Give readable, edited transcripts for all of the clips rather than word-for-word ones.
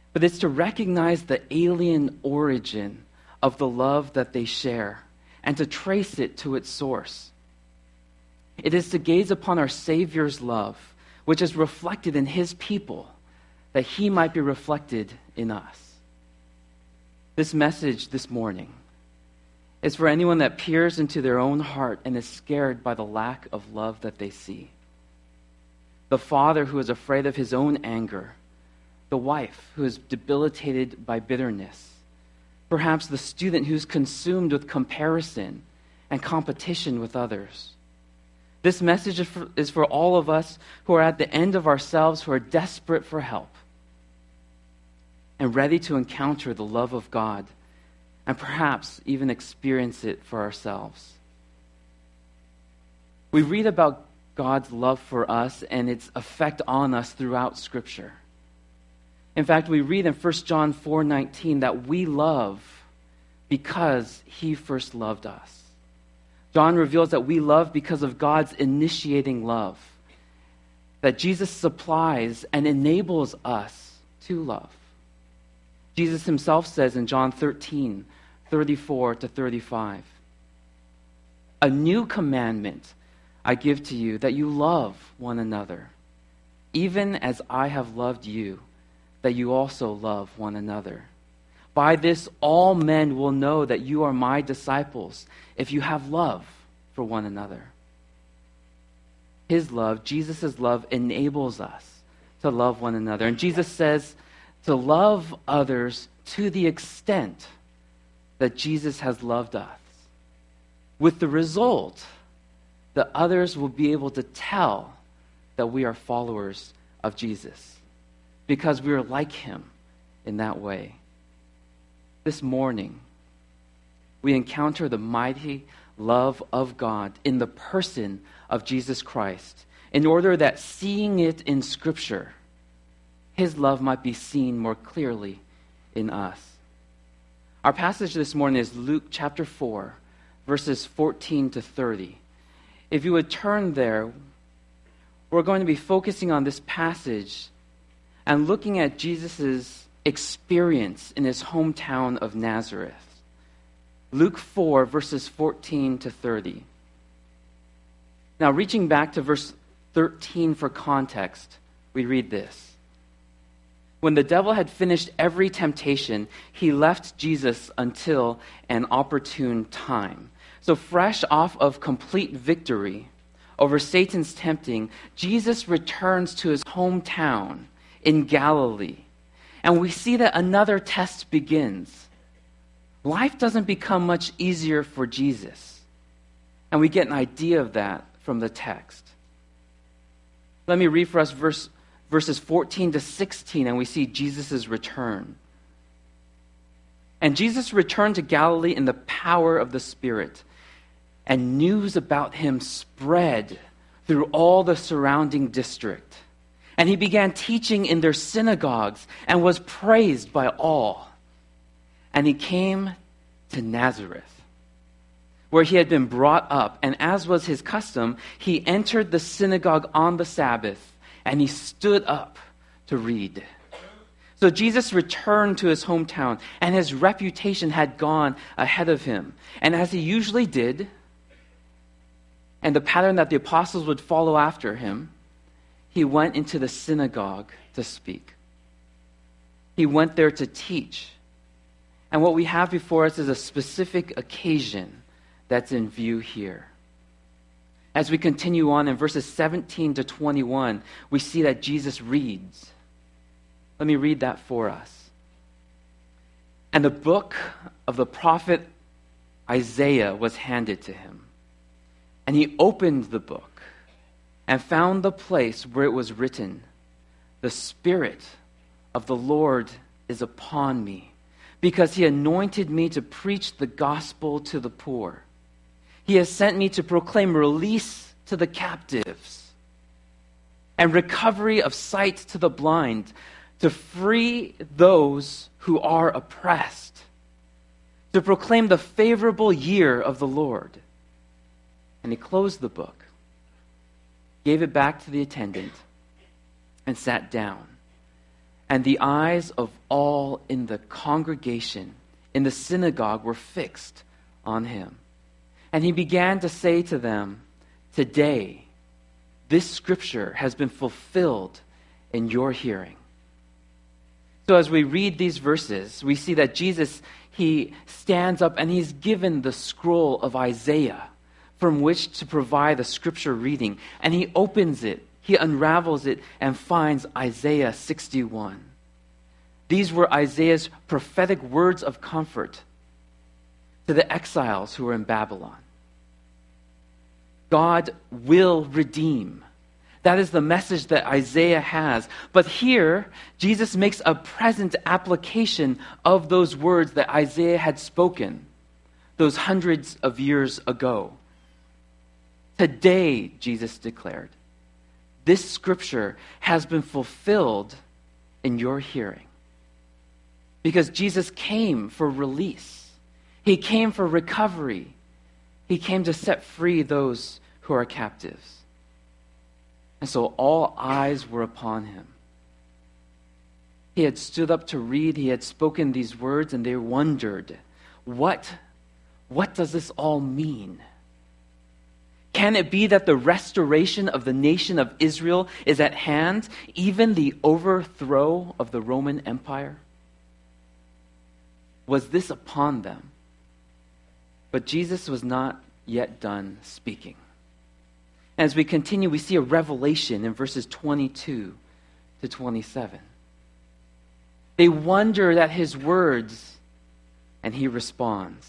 but it's to recognize the alien origin of the love that they share and to trace it to its source. It is to gaze upon our Savior's love, which is reflected in his people, that he might be reflected in us. This message this morning is for anyone that peers into their own heart and is scared by the lack of love that they see. The father who is afraid of his own anger, the wife who is debilitated by bitterness, perhaps the student who's consumed with comparison and competition with others. This message is for all of us who are at the end of ourselves, who are desperate for help and ready to encounter the love of God and perhaps even experience it for ourselves. We read about God's love for us and its effect on us throughout Scripture. In fact, we read in 1 John 4:19 that we love because he first loved us. John reveals that we love because of God's initiating love, that Jesus supplies and enables us to love. Jesus himself says in John 13:34-35, "A new commandment I give to you, that you love one another, even as I have loved you, that you also love one another. By this all men will know that you are my disciples, if you have love for one another." His love, Jesus' love, enables us to love one another. And Jesus says to love others to the extent that Jesus has loved us, with the result that others will be able to tell that we are followers of Jesus, because we are like him in that way. This morning, we encounter the mighty love of God in the person of Jesus Christ, in order that seeing it in Scripture, his love might be seen more clearly in us. Our passage this morning is Luke chapter 4, verses 14-30. If you would turn there, we're going to be focusing on this passage and looking at Jesus' experience in his hometown of Nazareth. Luke 4, verses 14-30. Now, reaching back to verse 13 for context, we read this. When the devil had finished every temptation, he left Jesus until an opportune time. So fresh off of complete victory over Satan's tempting, Jesus returns to his hometown in Galilee. And we see that another test begins. Life doesn't become much easier for Jesus. And we get an idea of that from the text. Let me read for us verses 14-16, and we see Jesus' return. "And Jesus returned to Galilee in the power of the Spirit, and news about him spread through all the surrounding district. And he began teaching in their synagogues and was praised by all. And he came to Nazareth, where he had been brought up, and as was his custom, he entered the synagogue on the Sabbath, and he stood up to read." So Jesus returned to his hometown, and his reputation had gone ahead of him. And as he usually did, and the pattern that the apostles would follow after him, he went into the synagogue to speak. He went there to teach. And what we have before us is a specific occasion that's in view here. As we continue on in verses 17-21, we see that Jesus reads. Let me read that for us. "And the book of the prophet Isaiah was handed to him. And he opened the book and found the place where it was written, 'The Spirit of the Lord is upon me, because he anointed me to preach the gospel to the poor. He has sent me to proclaim release to the captives and recovery of sight to the blind, to free those who are oppressed, to proclaim the favorable year of the Lord.' And he closed the book, gave it back to the attendant, and sat down. And the eyes of all in the congregation, in the synagogue, were fixed on him. And he began to say to them, "Today, this scripture has been fulfilled in your hearing." So as we read these verses, we see that Jesus, he stands up and he's given the scroll of Isaiah from which to provide the scripture reading. And he opens it, he unravels it, and finds Isaiah 61. These were Isaiah's prophetic words of comfort to the exiles who were in Babylon. God will redeem. That is the message that Isaiah has. But here, Jesus makes a present application of those words that Isaiah had spoken those hundreds of years ago. Today, Jesus declared, this scripture has been fulfilled in your hearing. Because Jesus came for release. He came for recovery. He came to set free those who are captives. And so all eyes were upon him. He had stood up to read. He had spoken these words, and they wondered, what does this all mean? Can it be that the restoration of the nation of Israel is at hand, even the overthrow of the Roman Empire? Was this upon them? But Jesus was not yet done speaking. As we continue, we see a revelation in verses 22 to 27. They wondered at his words, and he responds.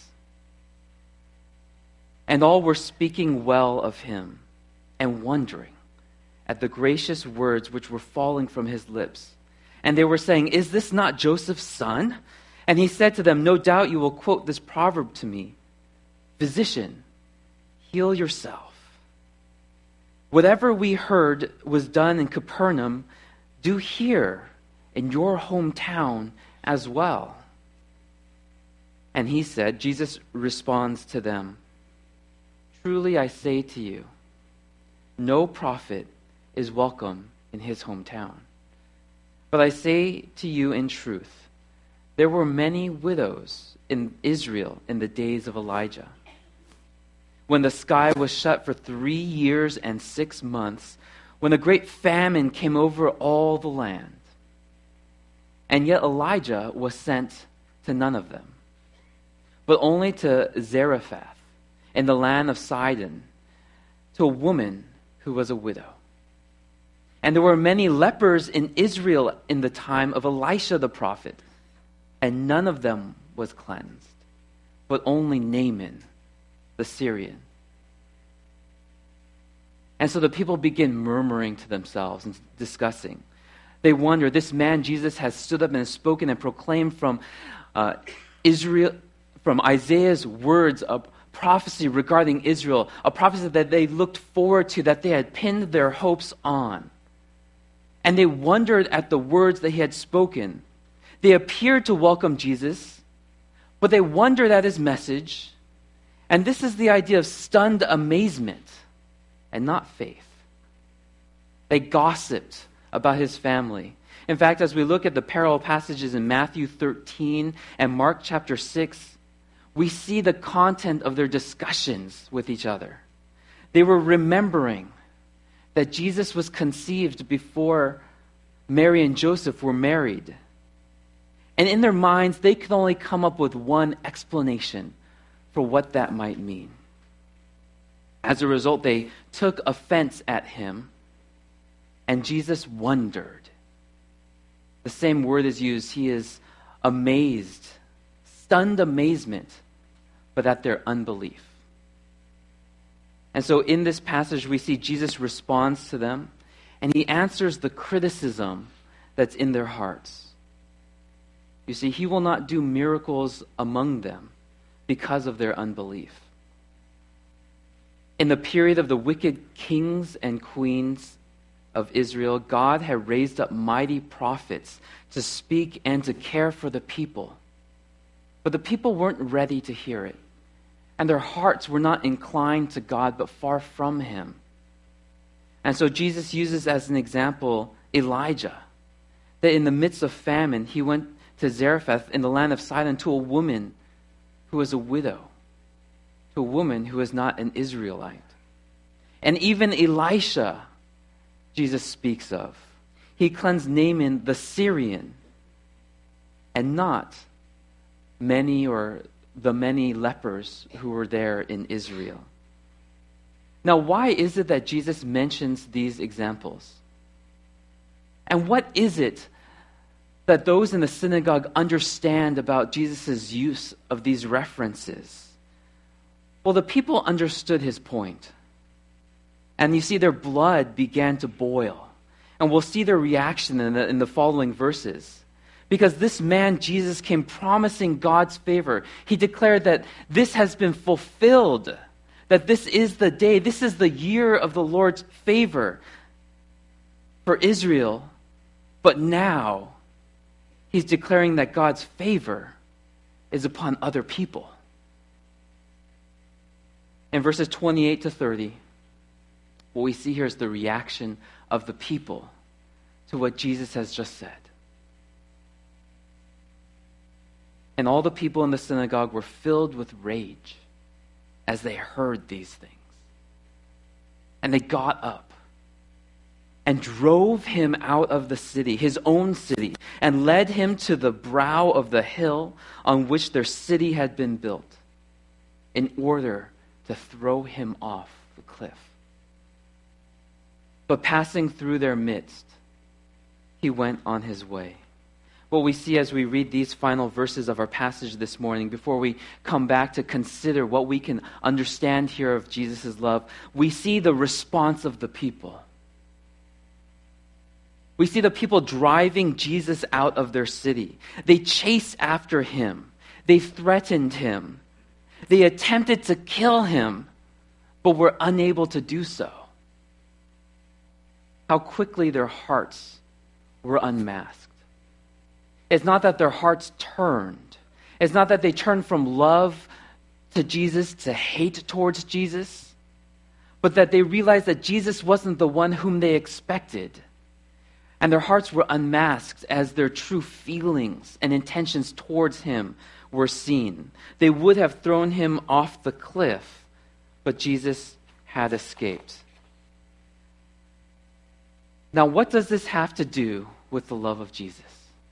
And all were speaking well of him and wondering at the gracious words which were falling from his lips. And they were saying, "Is this not Joseph's son?" And he said to them, "No doubt you will quote this proverb to me, 'Physician, heal yourself. Whatever we heard was done in Capernaum, do here in your hometown as well." And he said, Jesus responds to them, "Truly I say to you, no prophet is welcome in his hometown. But I say to you in truth, there were many widows in Israel in the days of Elijah, when the sky was shut for 3 years and 6 months, when a great famine came over all the land. And yet Elijah was sent to none of them, but only to Zarephath in the land of Sidon, to a woman who was a widow. And there were many lepers in Israel in the time of Elisha the prophet, and none of them was cleansed, but only Naaman the Syrian." And so the people begin murmuring to themselves and discussing. They wonder, this man Jesus has stood up and spoken and proclaimed from Israel, from Isaiah's words of prophecy regarding Israel, a prophecy that they looked forward to, that they had pinned their hopes on. And they wondered at the words that he had spoken. They appeared to welcome Jesus, but they wondered at his message. And this is the idea of stunned amazement and not faith. They gossiped about his family. In fact, as we look at the parallel passages in Matthew 13 and Mark chapter 6, we see the content of their discussions with each other. They were remembering that Jesus was conceived before Mary and Joseph were married. And in their minds, they could only come up with one explanation for what that might mean. As a result, they took offense at him, and Jesus wondered. The same word is used. He is amazed, stunned amazement, but at their unbelief. And so in this passage, we see Jesus responds to them, and he answers the criticism that's in their hearts. You see, he will not do miracles among them because of their unbelief. In the period of the wicked kings and queens of Israel, God had raised up mighty prophets to speak and to care for the people. But the people weren't ready to hear it. And their hearts were not inclined to God, but far from him. And so Jesus uses as an example Elijah, that in the midst of famine, he went to Zarephath in the land of Sidon to a woman who was a widow, to a woman who was not an Israelite. And even Elisha, Jesus speaks of. He cleansed Naaman the Syrian, and not many or the many lepers who were there in Israel. Now, why is it that Jesus mentions these examples? And what is it that those in the synagogue understand about Jesus' use of these references? Well, the people understood his point. And you see their blood began to boil. And we'll see their reaction in the following verses. Because this man, Jesus, came promising God's favor. He declared that this has been fulfilled, that this is the day, this is the year of the Lord's favor for Israel. But now, he's declaring that God's favor is upon other people. In verses 28 to 30, what we see here is the reaction of the people to what Jesus has just said. And all the people in the synagogue were filled with rage as they heard these things. And they got up and drove him out of the city, his own city, and led him to the brow of the hill on which their city had been built, in order to throw him off the cliff. But passing through their midst, he went on his way. What we see as we read these final verses of our passage this morning, before we come back to consider what we can understand here of Jesus' love, we see the response of the people. We see the people driving Jesus out of their city. They chased after him. They threatened him. They attempted to kill him, but were unable to do so. How quickly their hearts were unmasked. It's not that their hearts turned. It's not that they turned from love to Jesus to hate towards Jesus, but that they realized that Jesus wasn't the one whom they expected. And their hearts were unmasked as their true feelings and intentions towards him were seen. They would have thrown him off the cliff, but Jesus had escaped. Now, what does this have to do with the love of Jesus?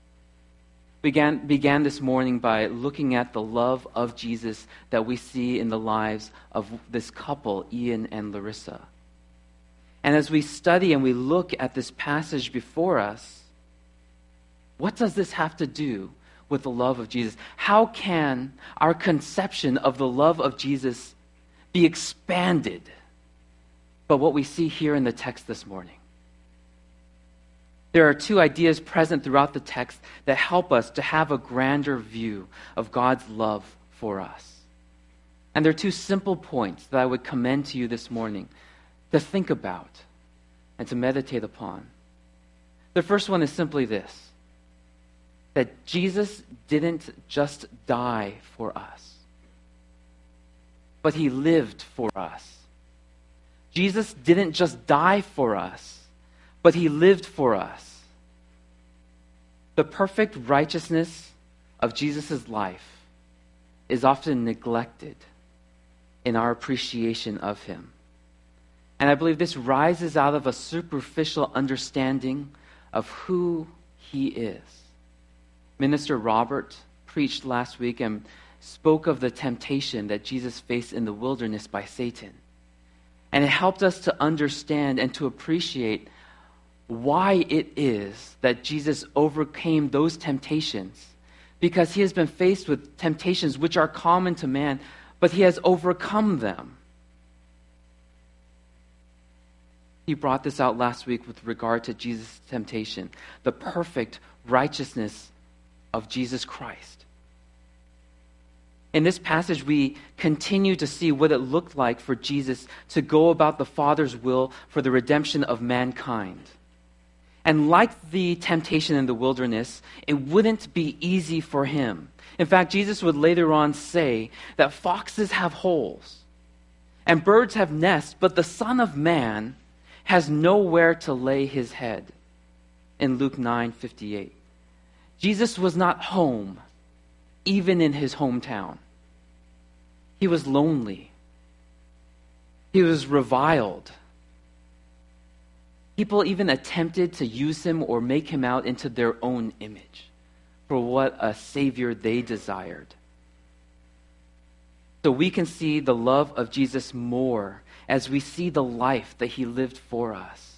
Began this morning by looking at the love of Jesus that we see in the lives of this couple, Ian and Larissa. And as we study and we look at this passage before us, what does this have to do with the love of Jesus? How can our conception of the love of Jesus be expanded by what we see here in the text this morning? There are two ideas present throughout the text that help us to have a grander view of God's love for us. And there are two simple points that I would commend to you this morning to think about and to meditate upon. The first one is simply this: that Jesus didn't just die for us, but he lived for us. Jesus didn't just die for us, but he lived for us. The perfect righteousness of Jesus' life is often neglected in our appreciation of him. And I believe this rises out of a superficial understanding of who he is. Minister Robert preached last week and spoke of the temptation that Jesus faced in the wilderness by Satan. And it helped us to understand and to appreciate why it is that Jesus overcame those temptations. Because he has been faced with temptations which are common to man, but he has overcome them. He brought this out last week with regard to Jesus' temptation, the perfect righteousness of Jesus Christ. In this passage, we continue to see what it looked like for Jesus to go about the Father's will for the redemption of mankind. And like the temptation in the wilderness, it wouldn't be easy for him. In fact, Jesus would later on say that foxes have holes and birds have nests, but the Son of Man has nowhere to lay his head. in Luke 9:58. Jesus was not home, even in his hometown. He was lonely. He was reviled. People even attempted to use him or make him out into their own image for what a Savior they desired. So we can see the love of Jesus more as we see the life that he lived for us.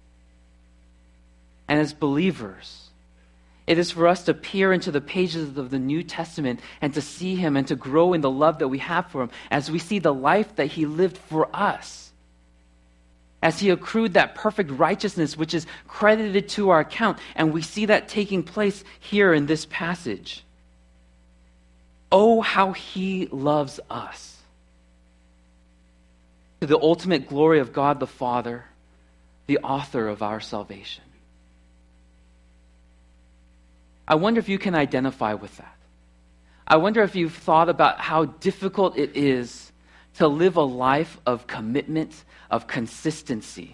And as believers, it is for us to peer into the pages of the New Testament and to see him and to grow in the love that we have for him as we see the life that he lived for us. As he accrued that perfect righteousness which is credited to our account, and we see that taking place here in this passage. Oh, how he loves us. To the ultimate glory of God the Father, the author of our salvation. I wonder if you can identify with that. I wonder if you've thought about how difficult it is to live a life of commitment, of consistency.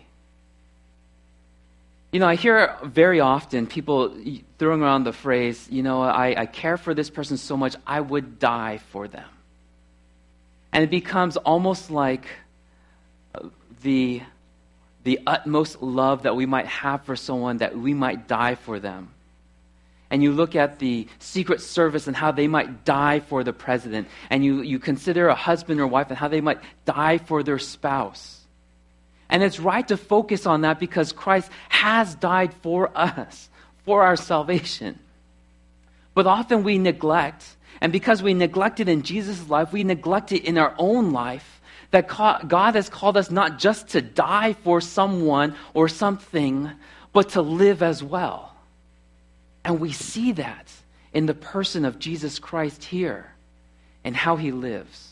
You know, I hear very often people throwing around the phrase, I care for this person so much, I would die for them. And it becomes almost like the utmost love that we might have for someone, that we might die for them. And you look at the Secret Service and how they might die for the president. And you consider a husband or wife and how they might die for their spouse. And it's right to focus on that because Christ has died for us, for our salvation. But often we neglect, and because we neglect it in Jesus' life, we neglect it in our own life, that God has called us not just to die for someone or something, but to live as well. And we see that in the person of Jesus Christ here and how he lives.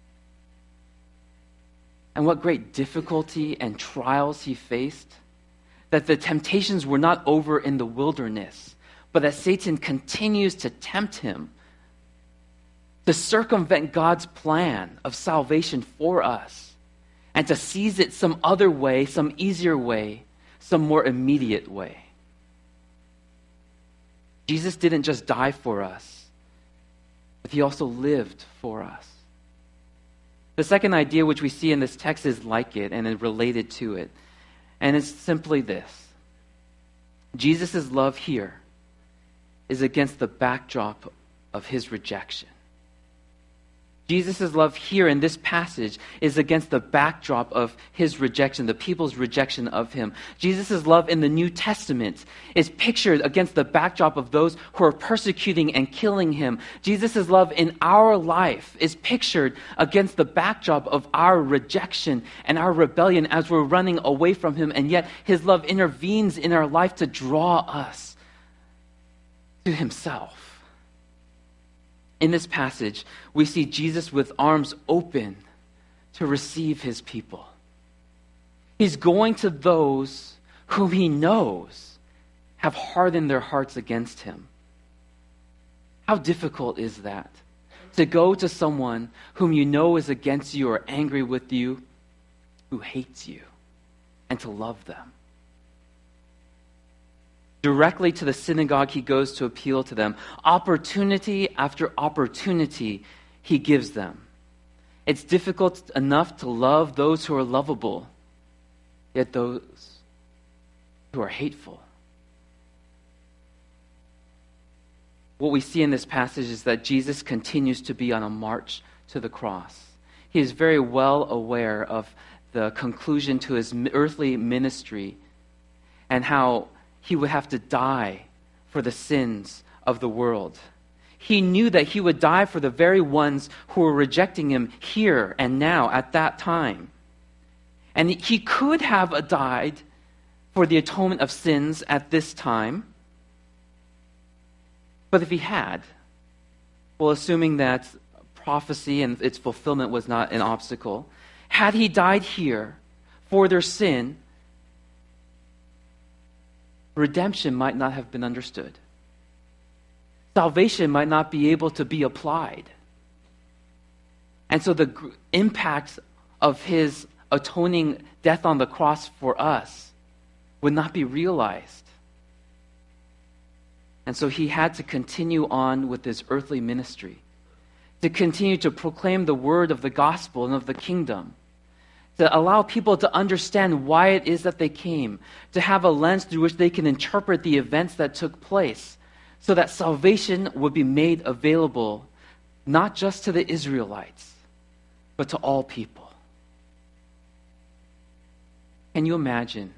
And what great difficulty and trials he faced. That the temptations were not over in the wilderness, but that Satan continues to tempt him to circumvent God's plan of salvation for us and to seize it some other way, some easier way, some more immediate way. Jesus didn't just die for us, but he also lived for us. The second idea which we see in this text is like it and is related to it. And it's simply this. Jesus' love here is against the backdrop of his rejection. Jesus' love here in this passage is against the backdrop of his rejection, the people's rejection of him. Jesus' love in the New Testament is pictured against the backdrop of those who are persecuting and killing him. Jesus' love in our life is pictured against the backdrop of our rejection and our rebellion as we're running away from him, and yet his love intervenes in our life to draw us to himself. In this passage, we see Jesus with arms open to receive his people. He's going to those whom he knows have hardened their hearts against him. How difficult is that? To go to someone whom you know is against you or angry with you, who hates you, and to love them. Directly to the synagogue he goes to appeal to them. Opportunity after opportunity he gives them. It's difficult enough to love those who are lovable, yet those who are hateful. What we see in this passage is that Jesus continues to be on a march to the cross. He is very well aware of the conclusion to his earthly ministry and how he would have to die for the sins of the world. He knew that he would die for the very ones who were rejecting him here and now at that time. And he could have died for the atonement of sins at this time. But if he had, well, assuming that prophecy and its fulfillment was not an obstacle, had he died here for their sin, redemption might not have been understood. Salvation might not be able to be applied. And so the impact of his atoning death on the cross for us would not be realized. And so he had to continue on with his earthly ministry, to continue to proclaim the word of the gospel and of the kingdom, to allow people to understand why it is that they came, to have a lens through which they can interpret the events that took place, so that salvation would be made available not just to the Israelites, but to all people. Can you imagine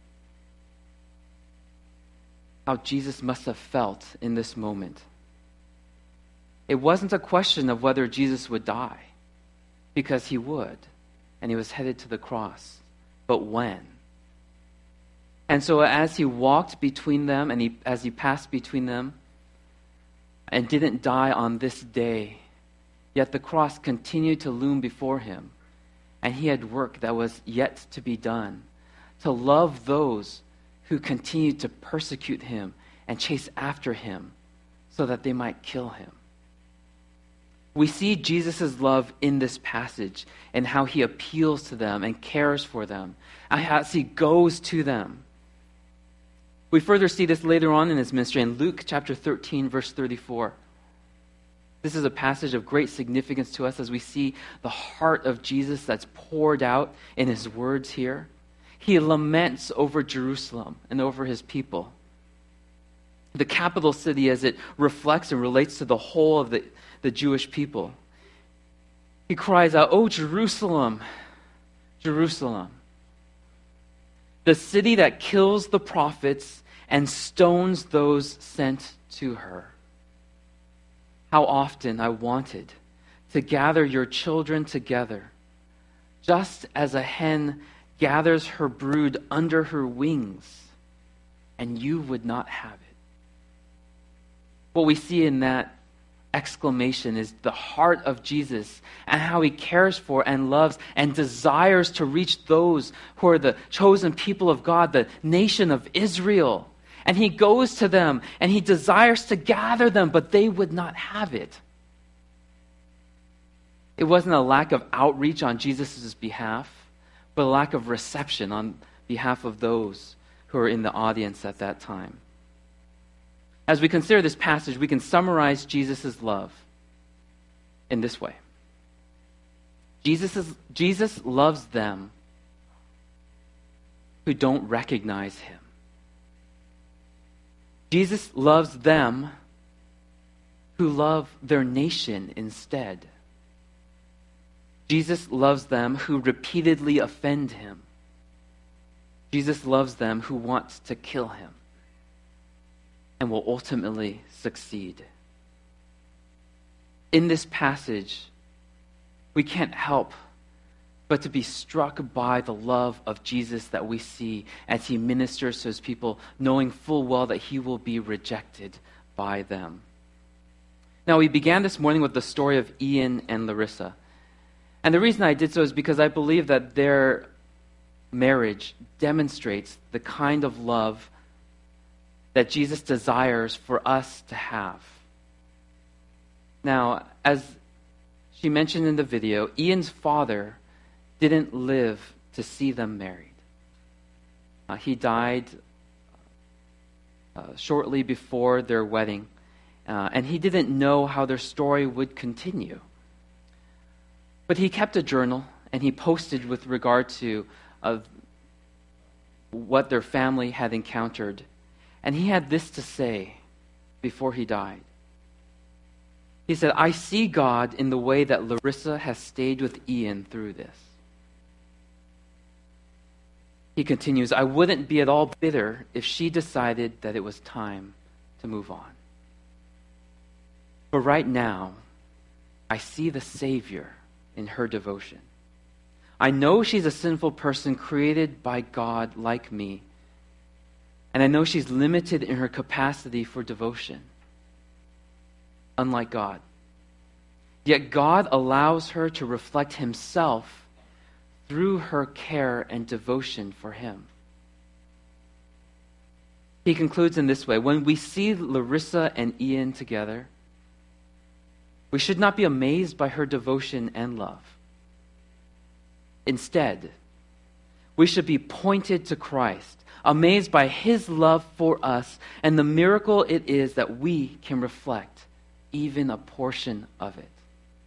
how Jesus must have felt in this moment? It wasn't a question of whether Jesus would die, because he would, and he was headed to the cross, but when. And so as he walked between them, and as he passed between them, and didn't die on this day, yet the cross continued to loom before him, and he had work that was yet to be done, to love those who continued to persecute him and chase after him so that they might kill him. We see Jesus' love in this passage and how he appeals to them and cares for them, and how he goes to them. We further see this later on in his ministry in Luke chapter 13, verse 34. This is a passage of great significance to us as we see the heart of Jesus that's poured out in his words here. He laments over Jerusalem and over his people, the capital city, as it reflects and relates to the whole of the Jewish people. He cries out, "O Jerusalem, Jerusalem, the city that kills the prophets and stones those sent to her. How often I wanted to gather your children together, just as a hen gathers her brood under her wings, and you would not have it." What we see in that exclamation is the heart of Jesus and how he cares for and loves and desires to reach those who are the chosen people of God, the nation of Israel. And he goes to them and he desires to gather them, but they would not have it. It wasn't a lack of outreach on Jesus' behalf, but a lack of reception on behalf of those who are in the audience at that time. As we consider this passage, we can summarize Jesus' love in this way. Jesus loves them who don't recognize him. Jesus loves them who love their nation instead. Jesus loves them who repeatedly offend him. Jesus loves them who want to kill him and will ultimately succeed. In this passage, we can't help but to be struck by the love of Jesus that we see as he ministers to his people, knowing full well that he will be rejected by them. Now, we began this morning with the story of Ian and Larissa. And the reason I did so is because I believe that their marriage demonstrates the kind of love that Jesus desires for us to have. Now, as she mentioned in the video, Ian's father didn't live to see them married. He died shortly before their wedding, and he didn't know how their story would continue. But he kept a journal, and he posted with regard to what their family had encountered. And he had this to say before he died. He said, "I see God in the way that Larissa has stayed with Ian through this." He continues, "I wouldn't be at all bitter if she decided that it was time to move on. But right now, I see the Savior in her devotion. I know she's a sinful person created by God like me, and I know she's limited in her capacity for devotion, unlike God. Yet God allows her to reflect himself through her care and devotion for him." He concludes in this way: when we see Larissa and Ian together, we should not be amazed by her devotion and love. Instead, We should be pointed to Christ, amazed by his love for us and the miracle it is that we can reflect even a portion of it.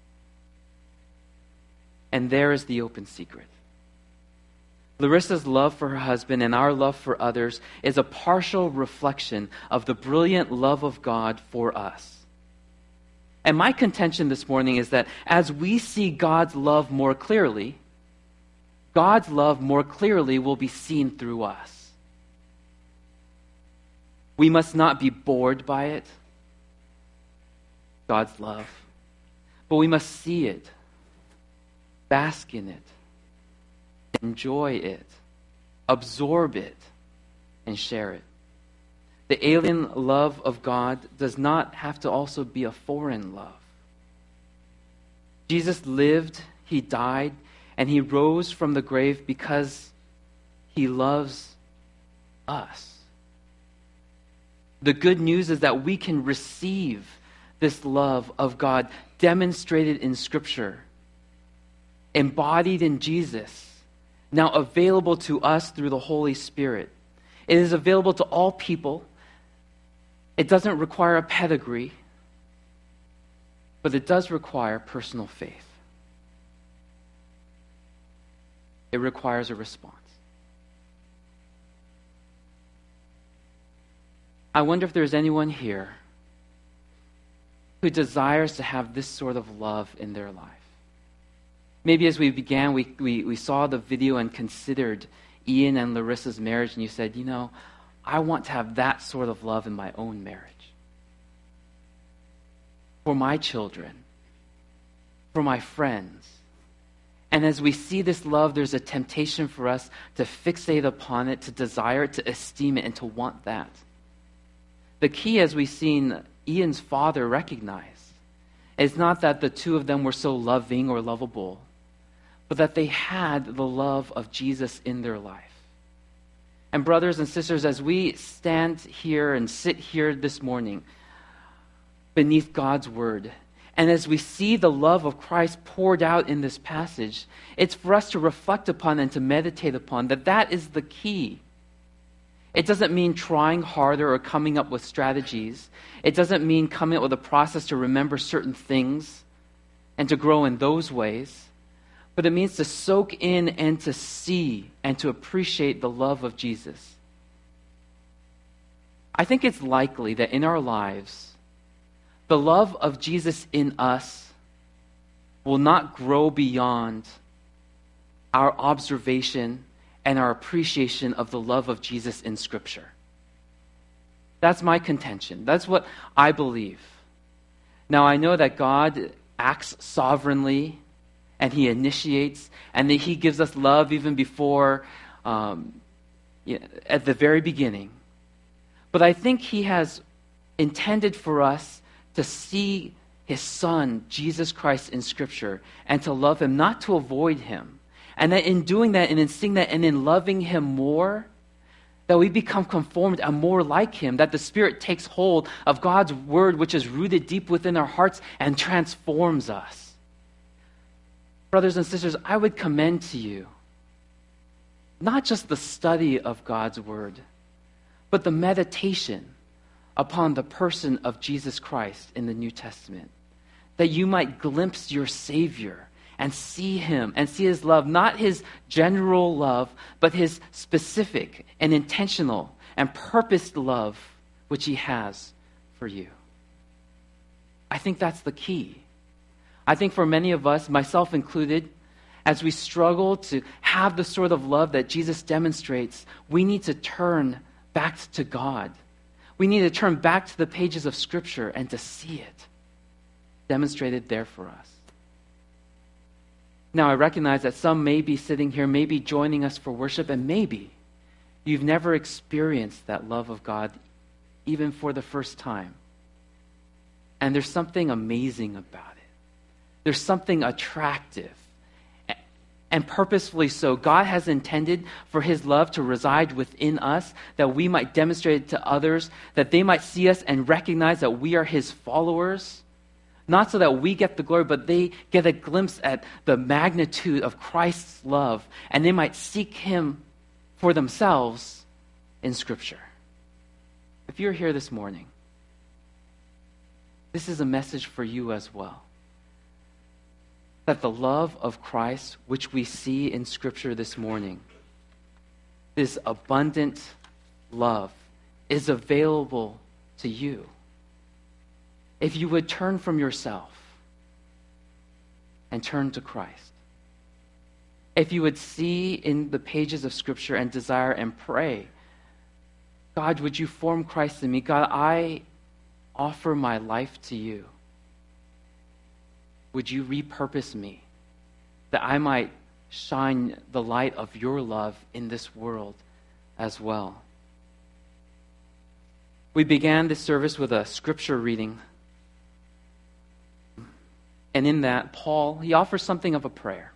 And there is the open secret. Larissa's love for her husband and our love for others is a partial reflection of the brilliant love of God for us. And my contention this morning is that as we see God's love more clearly, God's love more clearly will be seen through us. We must not be bored by it, God's love, but we must see it, bask in it, enjoy it, absorb it, and share it. The alien love of God does not have to also be a foreign love. Jesus lived, he died, and he rose from the grave because he loves us. The good news is that we can receive this love of God demonstrated in Scripture, embodied in Jesus, now available to us through the Holy Spirit. It is available to all people. It doesn't require a pedigree, but it does require personal faith. It requires a response. I wonder if there's anyone here who desires to have this sort of love in their life. Maybe as we began, we saw the video and considered Ian and Larissa's marriage, and you said, I want to have that sort of love in my own marriage. For my children, for my friends. And as we see this love, there's a temptation for us to fixate upon it, to desire it, to esteem it, and to want that. The key, as we've seen Ian's father recognize, is not that the two of them were so loving or lovable, but that they had the love of Jesus in their life. And brothers and sisters, as we stand here and sit here this morning beneath God's word, and as we see the love of Christ poured out in this passage, it's for us to reflect upon and to meditate upon that is the key. It doesn't mean trying harder or coming up with strategies. It doesn't mean coming up with a process to remember certain things and to grow in those ways. But it means to soak in and to see and to appreciate the love of Jesus. I think it's likely that in our lives, the love of Jesus in us will not grow beyond our observation and our appreciation of the love of Jesus in Scripture. That's my contention. That's what I believe. Now, I know that God acts sovereignly, and he initiates, and that he gives us love even before, at the very beginning. But I think he has intended for us to see his Son, Jesus Christ, in Scripture, and to love him, not to avoid him. And that in doing that, and in seeing that, and in loving him more, that we become conformed and more like him, that the Spirit takes hold of God's word, which is rooted deep within our hearts, and transforms us. Brothers and sisters, I would commend to you not just the study of God's word, but the meditation upon the person of Jesus Christ in the New Testament, that you might glimpse your Savior and see him and see his love, not his general love, but his specific and intentional and purposed love which he has for you. I think that's the key. I think for many of us, myself included, as we struggle to have the sort of love that Jesus demonstrates, we need to turn back to God. We need to turn back to the pages of Scripture and to see it demonstrated there for us. Now, I recognize that some may be sitting here, maybe joining us for worship, and maybe you've never experienced that love of God even for the first time. And there's something amazing about it. There's something attractive. And purposefully so, God has intended for his love to reside within us, that we might demonstrate it to others, that they might see us and recognize that we are his followers, Not so that we get the glory, but they get a glimpse at the magnitude of Christ's love, and they might seek him for themselves in Scripture. If you're here this morning, this is a message for you as well. That the love of Christ, which we see in Scripture this morning, this abundant love, is available to you. If you would turn from yourself and turn to Christ. If you would see in the pages of Scripture and desire and pray, God, would you form Christ in me? God, I offer my life to you. Would you repurpose me that I might shine the light of your love in this world as well? We began this service with a scripture reading. And in that, Paul, he offers something of a prayer.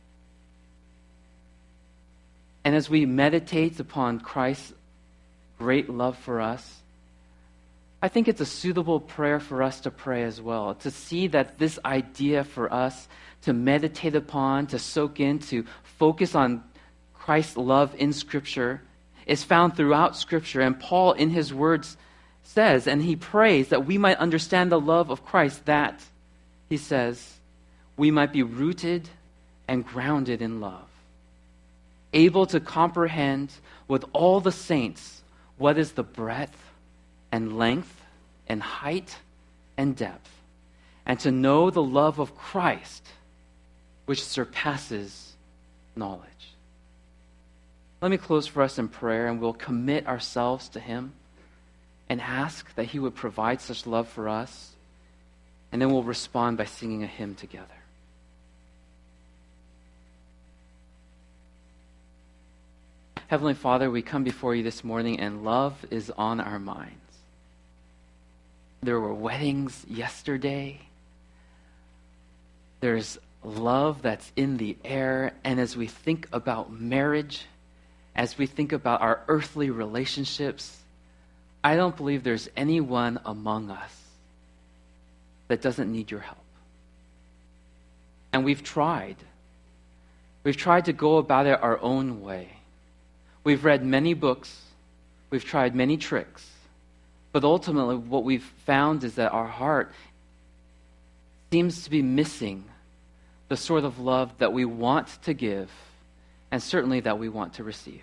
And as we meditate upon Christ's great love for us, I think it's a suitable prayer for us to pray as well, to see that this idea for us to meditate upon, to soak in, to focus on Christ's love in Scripture is found throughout Scripture. And Paul, in his words, says, and he prays that we might understand the love of Christ, that, he says, we might be rooted and grounded in love, able to comprehend with all the saints what is the breadth and length and height and depth, and to know the love of Christ, which surpasses knowledge. Let me close for us in prayer, and we'll commit ourselves to him and ask that he would provide such love for us, and then we'll respond by singing a hymn together. Heavenly Father, we come before you this morning, and love is on our minds. There were weddings yesterday. There's love that's in the air. And as we think about marriage, as we think about our earthly relationships, I don't believe there's anyone among us that doesn't need your help. And we've tried. We've tried to go about it our own way. We've read many books. We've tried many tricks. But ultimately, what we've found is that our heart seems to be missing the sort of love that we want to give, and certainly that we want to receive.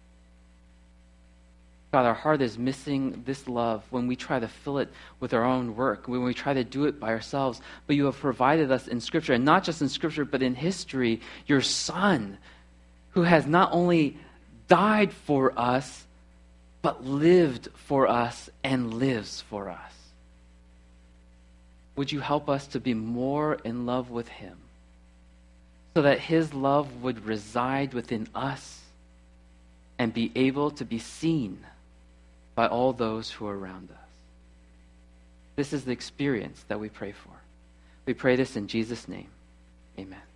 God, our heart is missing this love when we try to fill it with our own work, when we try to do it by ourselves. But you have provided us in Scripture, and not just in Scripture, but in history, your Son, who has not only died for us, but lived for us and lives for us. Would you help us to be more in love with him, so that his love would reside within us and be able to be seen by all those who are around us? This is the experience that we pray for. We pray this in Jesus' name. Amen.